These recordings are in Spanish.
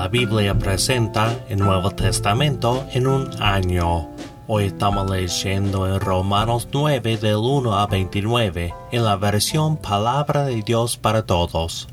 La Biblia presenta el Nuevo Testamento en un año. Hoy estamos leyendo en Romanos 9 del 1 a 29 en la versión Palabra de Dios para Todos.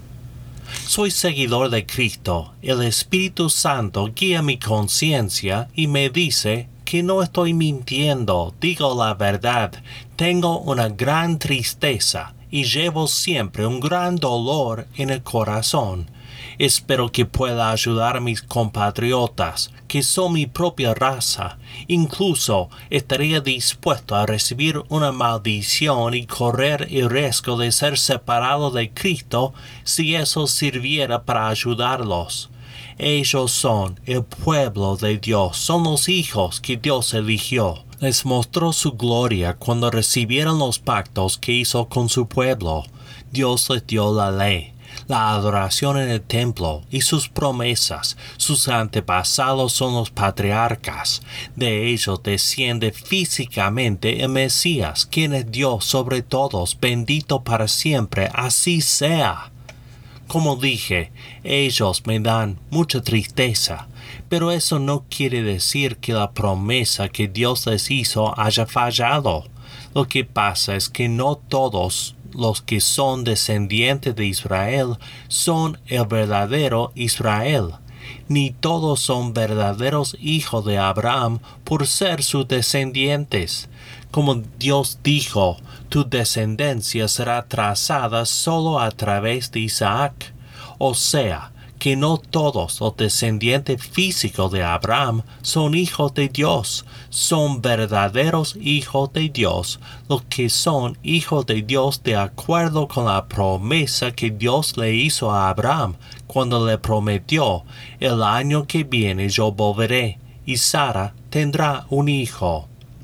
Soy seguidor de Cristo. El Espíritu Santo guía mi conciencia y me dice que no estoy mintiendo, digo la verdad. Tengo una gran tristeza y llevo siempre un gran dolor en el corazón. Espero que pueda ayudar a mis compatriotas, que son mi propia raza. Incluso estaría dispuesto a recibir una maldición y correr el riesgo de ser separado de Cristo si eso sirviera para ayudarlos. Ellos son el pueblo de Dios, son los hijos que Dios eligió. Les mostró su gloria cuando recibieron los pactos que hizo con su pueblo. Dios les dio la ley, la adoración en el templo y sus promesas. Sus antepasados son los patriarcas. De ellos desciende físicamente el Mesías, quien es Dios sobre todos, bendito para siempre. Así sea. Como dije, ellos me dan mucha tristeza, pero eso no quiere decir que la promesa que Dios les hizo haya fallado. Lo que pasa es que no todos los que son descendientes de Israel son el verdadero Israel, ni todos son verdaderos hijos de Abraham por ser sus descendientes. Como Dios dijo, tu descendencia será trazada solo a través de Isaac. O sea, que no todos los descendientes físicos de Abraham son hijos de Dios, son verdaderos hijos de Dios, los que son hijos de Dios de acuerdo con la promesa que Dios le hizo a Abraham cuando le prometió, el año que viene yo volveré y Sara tendrá un hijo.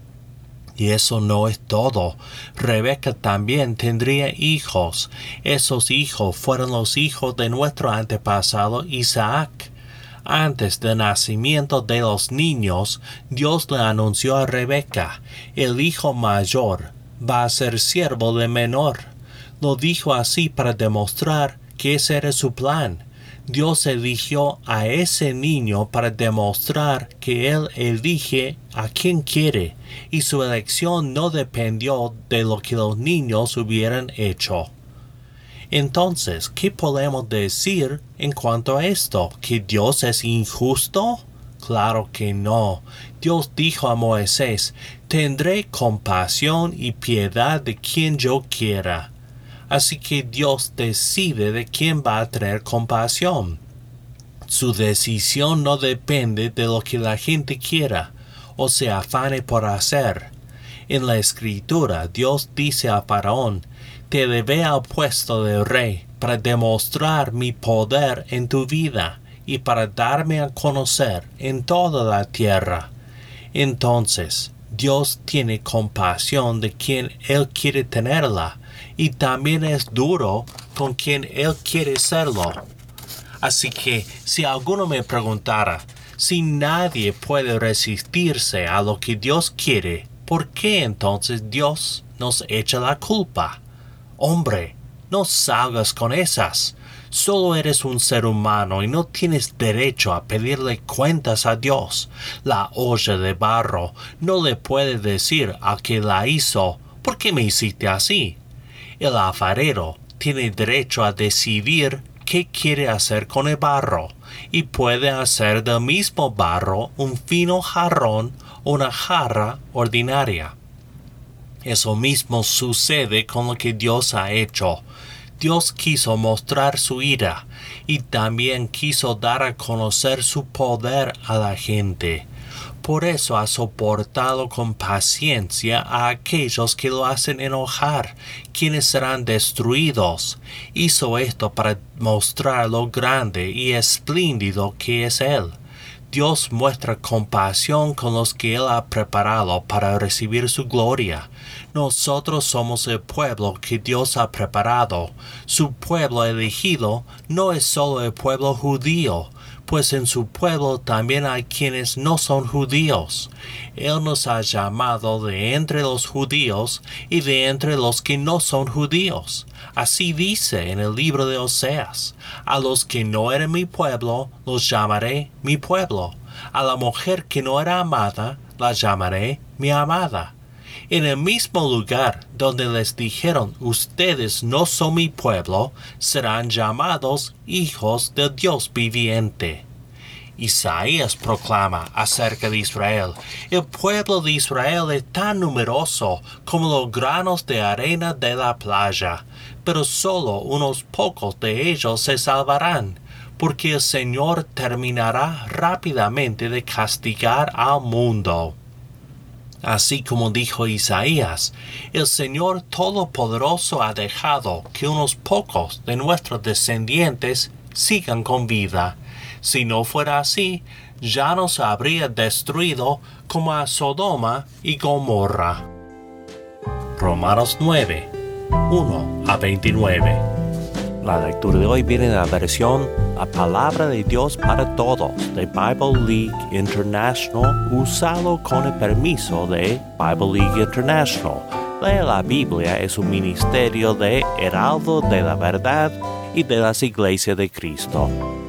Y eso no es todo. Rebeca también tendría hijos. Esos hijos fueron los hijos de nuestro antepasado Isaac. Antes del nacimiento de los niños, Dios le anunció a Rebeca, el hijo mayor va a ser siervo del menor. Lo dijo así para demostrar que ese era su plan. Dios eligió a ese niño para demostrar que Él elige a quien quiere, y su elección no dependió de lo que los niños hubieran hecho. Entonces, ¿qué podemos decir en cuanto a esto? ¿Que Dios es injusto? Claro que no. Dios dijo a Moisés, tendré compasión y piedad de quien yo quiera. Así que Dios decide de quién va a tener compasión. Su decisión no depende de lo que la gente quiera o se afane por hacer. En la Escritura, Dios dice a Faraón, te elevé al puesto de rey para demostrar mi poder en tu vida y para darme a conocer en toda la tierra. Entonces, Dios tiene compasión de quien Él quiere tenerla, y también es duro con quien Él quiere serlo. Así que, si alguno me preguntara, si nadie puede resistirse a lo que Dios quiere, ¿por qué entonces Dios nos echa la culpa? Hombre, no salgas con esas. Solo eres un ser humano y no tienes derecho a pedirle cuentas a Dios. La olla de barro no le puede decir al que la hizo, ¿por qué me hiciste así? El alfarero tiene derecho a decidir qué quiere hacer con el barro y puede hacer del mismo barro un fino jarrón o una jarra ordinaria. Eso mismo sucede con lo que Dios ha hecho. Dios quiso mostrar su ira y también quiso dar a conocer su poder a la gente. Por eso ha soportado con paciencia a aquellos que lo hacen enojar, quienes serán destruidos. Hizo esto para mostrar lo grande y espléndido que es Él. Dios muestra compasión con los que Él ha preparado para recibir su gloria. Nosotros somos el pueblo que Dios ha preparado. Su pueblo elegido no es solo el pueblo judío, pues en su pueblo también hay quienes no son judíos. Él nos ha llamado de entre los judíos y de entre los que no son judíos. Así dice en el libro de Oseas: a los que no eran mi pueblo, los llamaré mi pueblo. A la mujer que no era amada, la llamaré mi amada. En el mismo lugar donde les dijeron, ustedes no son mi pueblo, serán llamados hijos del Dios viviente. Isaías proclama acerca de Israel: el pueblo de Israel es tan numeroso como los granos de arena de la playa, pero solo unos pocos de ellos se salvarán, porque el Señor terminará rápidamente de castigar al mundo. Así como dijo Isaías, el Señor Todopoderoso ha dejado que unos pocos de nuestros descendientes sigan con vida. Si no fuera así, ya nos habría destruido como a Sodoma y Gomorra. Romanos 9, 1 a 29. La lectura de hoy viene de la versión La Palabra de Dios para Todos de Bible League International, usado con el permiso de Bible League International. Lee la Biblia es un ministerio de Heraldo de la Verdad y de las Iglesias de Cristo.